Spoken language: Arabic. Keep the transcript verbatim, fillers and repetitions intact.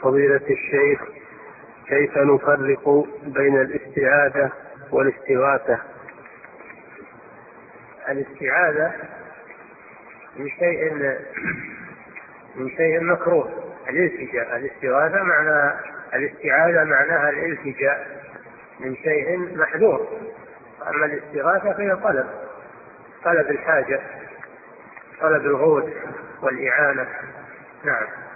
فضيلة الشيخ، كيف نفرق بين الاستعاذة والاستغاثة؟ الاستعاذة من شيء من شيء مكروه، الالتجاء. الاستغاثة معنى الاستعاذة معناها الالتجاء من شيء محذور، أما الاستغاثة فهي طلب طلب الحاجة، طلب الغوث والإعانة. نعم.